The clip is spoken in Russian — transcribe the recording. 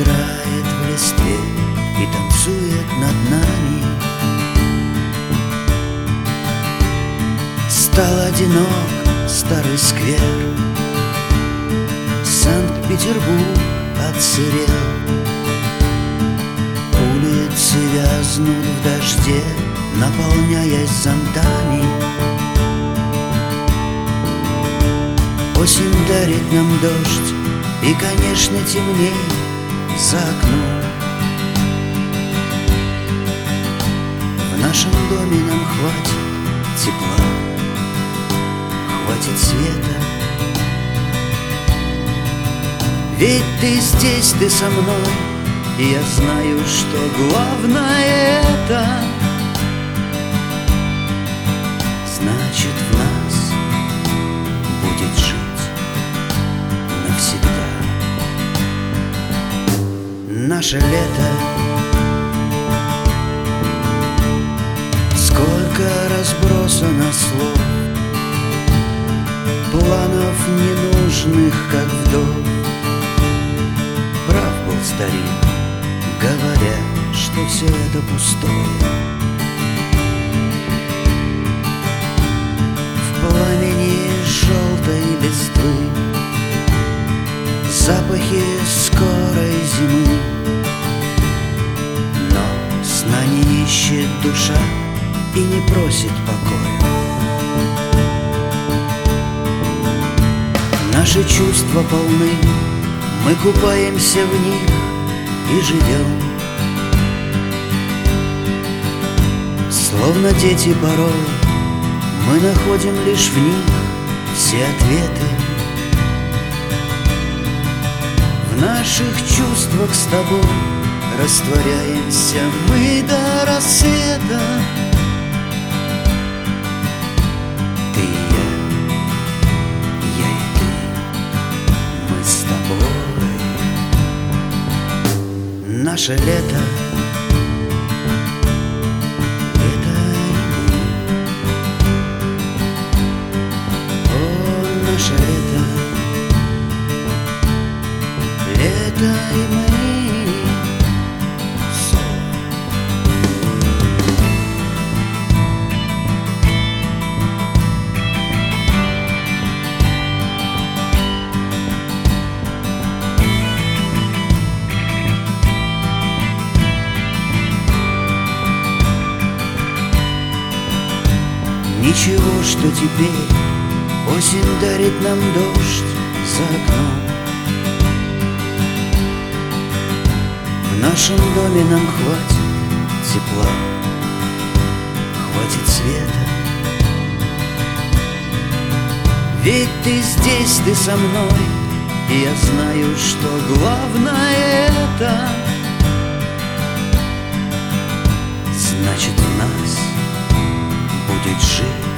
играет в листве и танцует над нами. Стал одинок старый сквер, Санкт-Петербург отсырел. Улицы вязнут в дожде, наполняясь зонтами. Осень дарит нам дождь, и, конечно, темней за окном. В нашем доме нам хватит тепла, хватит света. Ведь ты здесь, ты со мной, и я знаю, что главное это. Значит, в нас будет жить навсегда наше лето. Сколько разбросано слов, планов ненужных, как вдох. Прав был старик, говоря, что все это пустое. В пламени желтой листвы запахи скорой зимы, но сна не ищет душа и не просит покоя. Наши чувства полны, мы купаемся в них и живем, словно дети порой. Мы находим лишь в них все ответы. В наших чувствах с тобой растворяемся мы до рассвета. Ты и я и ты, мы с тобой. Наше лето, лето и мы. О, наше лето, лето и мы. Ничего, что теперь осень дарит нам дождь за окном. В нашем доме нам хватит тепла, хватит света. Ведь ты здесь, ты со мной, и я знаю, что главное это. Значит, в нас будет жить